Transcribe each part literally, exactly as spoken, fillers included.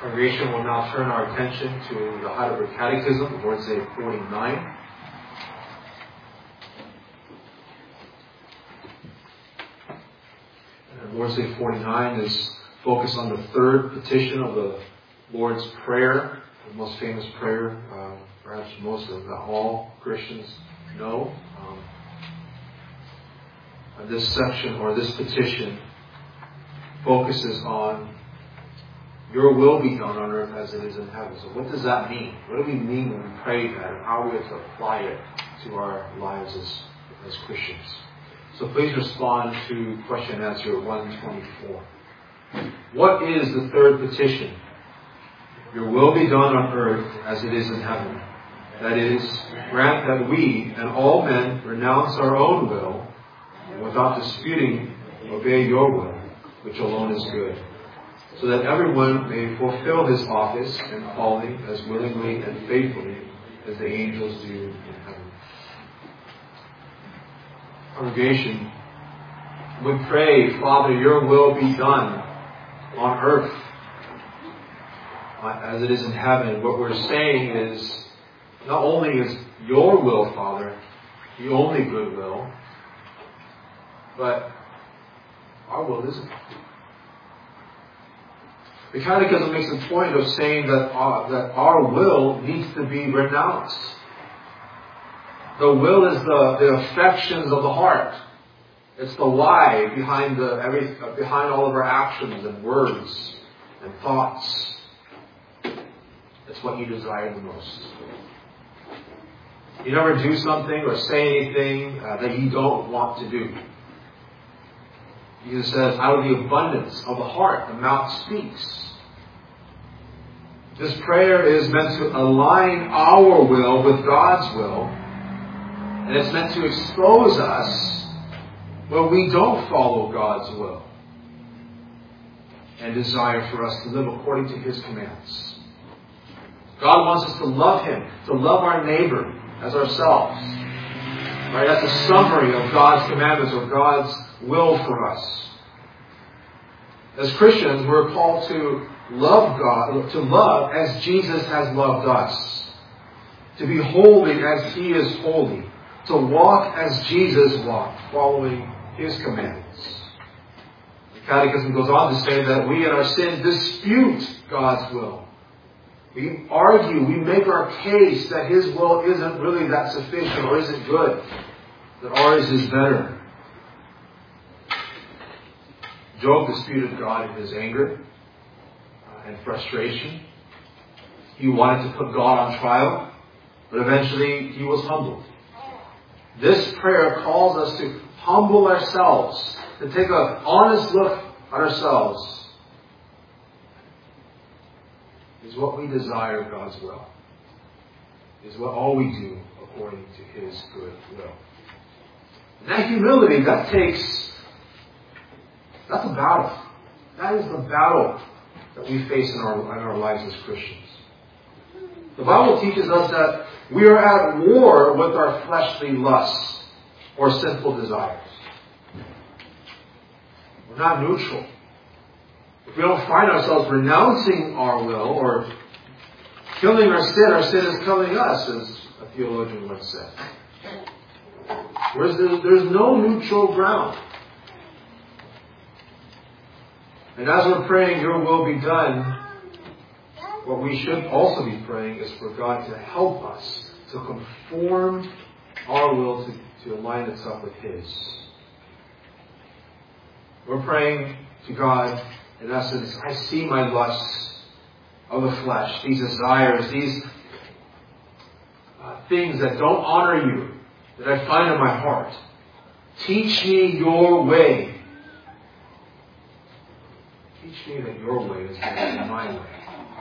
Congregation will now turn our attention to the Heidelberg Catechism, Lord's Day forty-nine. And Lord's Day forty-nine is focused on the third petition of the Lord's Prayer, the most famous prayer, uh, perhaps most of not all Christians know. Um, this section or this petition focuses on your will be done on earth as it is in heaven. So what does that mean? What do we mean when we pray that, and how are we to apply it to our lives as, as Christians? So please respond to question and answer one twenty-four. What is the third petition? Your will be done on earth as it is in heaven. That is, grant that we and all men renounce our own will and without disputing obey your will, which alone is good, so that everyone may fulfill his office and calling as willingly and faithfully as the angels do in heaven. Congregation, we pray, Father, your will be done on earth as it is in heaven. What we're saying is, not only is your will, Father, the only good will, but our will isn't. The Catechism makes a point of saying that our, that our will needs to be renounced. The will is the, the affections of the heart. It's the why behind the every behind all of our actions and words and thoughts. It's what you desire the most. You never do something or say anything uh, that you don't want to do. Jesus says, out of the abundance of the heart, the mouth speaks. This prayer is meant to align our will with God's will. And it's meant to expose us when we don't follow God's will and desire for us to live according to His commands. God wants us to love Him, to love our neighbor as ourselves. Right? That's a summary of God's commandments or God's will for us. As Christians, we're called to love God, to love as Jesus has loved us, to be holy as He is holy, to walk as Jesus walked, following His commandments. The Catechism goes on to say that we in our sin dispute God's will. We argue, we make our case that His will isn't really that sufficient or isn't good, that ours is better. Job disputed God in his anger uh, and frustration. He wanted to put God on trial, but eventually he was humbled. This prayer calls us to humble ourselves, to take an honest look at ourselves. Is what we desire God's will? Is what all we do according to His good will? And that humility, that takes, that's a battle. That is the battle that we face in our, in our lives as Christians. The Bible teaches us that we are at war with our fleshly lusts or sinful desires. We're not neutral. If we don't find ourselves renouncing our will or killing our sin, our sin is killing us, as a theologian once said. Whereas there's, there's no neutral ground. And as we're praying, your will be done, what we should also be praying is for God to help us to conform our will to, to align itself with His. We're praying to God, in essence, I see my lusts of the flesh, these desires, these uh, things that don't honor you, that I find in my heart. Teach me your way. Teach me that your way is better than my way.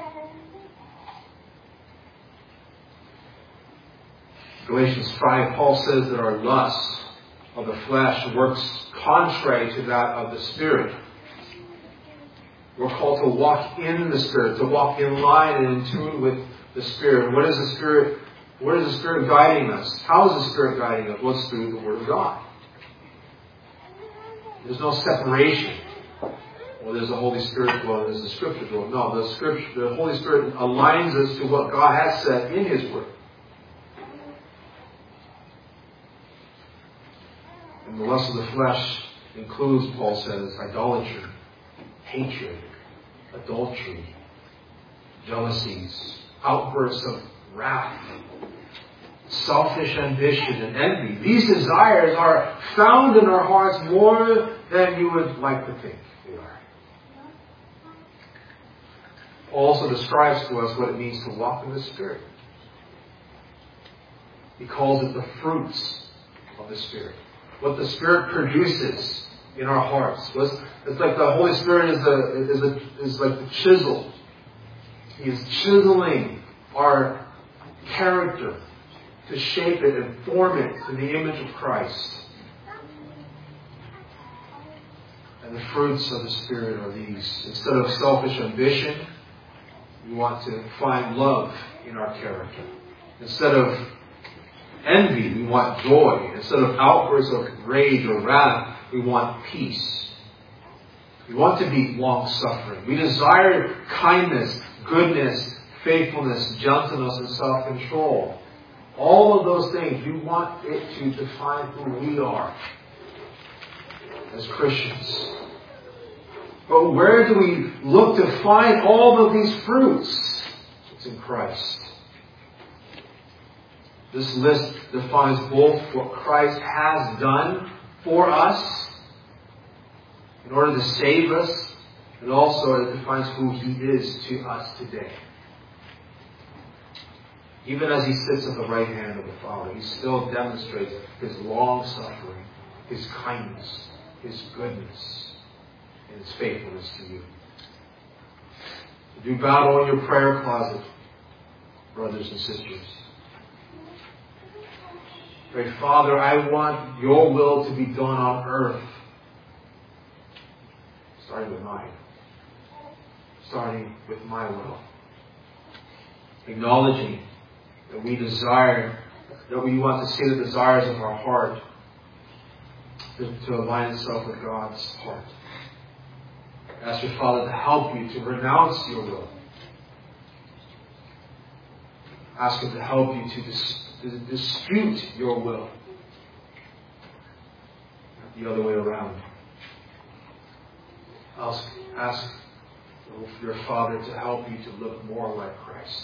Galatians five, Paul says that our lust of the flesh works contrary to that of the Spirit. We're called to walk in the Spirit, to walk in line and in tune with the Spirit. What is the Spirit? What is the Spirit guiding us? How is the Spirit guiding us? Well, it's through the Word of God. There's no separation Well, there's the Holy Spirit dwelling, there's the Scripture dwelling. No, the Scripture, the Holy Spirit aligns us to what God has said in His Word. And the lust of the flesh includes, Paul says, idolatry, hatred, adultery, jealousies, outbursts of wrath, selfish ambition, and envy. These desires are found in our hearts more than you would like to think they are. Paul also describes to us what it means to walk in the Spirit. He calls it the fruits of the Spirit. What the Spirit produces in our hearts. It's like the Holy Spirit is, the, is, a, is like the chisel. He is chiseling our character to shape it and form it to the image of Christ. And the fruits of the Spirit are these. Instead of selfish ambition, we want to find love in our character. Instead of envy, we want joy. Instead of outbursts of rage or wrath, we want peace. We want to be long-suffering. We desire kindness, goodness, faithfulness, gentleness, and self-control. All of those things, we want it to define who we are as Christians. But where do we look to find all of these fruits? It's in Christ. This list defines both what Christ has done for us in order to save us, and also it defines who He is to us today. Even as He sits at the right hand of the Father, He still demonstrates His long-suffering, His kindness, His goodness, and His faithfulness to you. Do battle in your prayer closet, brothers and sisters. Pray, Father, I want your will to be done on earth. Starting with mine. Starting with my will. Acknowledging that we desire, that we want to see the desires of our heart to, to align itself with God's heart. Ask your Father to help you to renounce your will. Ask Him to help you to, dis, to dispute your will. Not the other way around. Ask, ask your Father to help you to look more like Christ.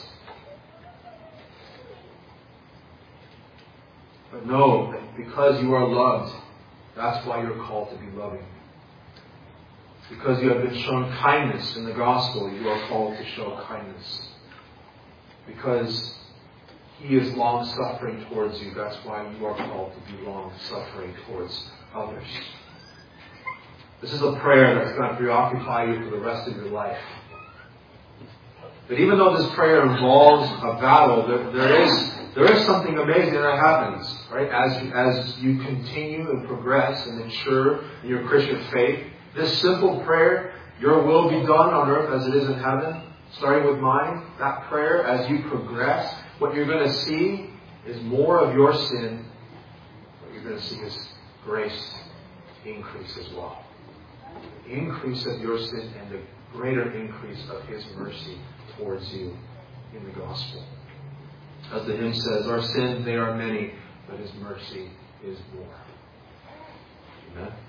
But know that because you are loved, that's why you're called to be loving. Because you have been shown kindness in the gospel, you are called to show kindness. Because He is long-suffering towards you, that's why you are called to be long-suffering towards others. This is a prayer that's going to preoccupy you for the rest of your life. But even though this prayer involves a battle, there, there is there is something amazing that happens, right? As you, as you continue and progress and mature in your Christian faith, this simple prayer, your will be done on earth as it is in heaven, starting with mine, that prayer, as you progress, what you're going to see is more of your sin. What you're going to see is grace increase as well. Increase of your sin and the greater increase of His mercy towards you in the gospel. As the hymn says, our sins, they are many, but His mercy is more. Amen.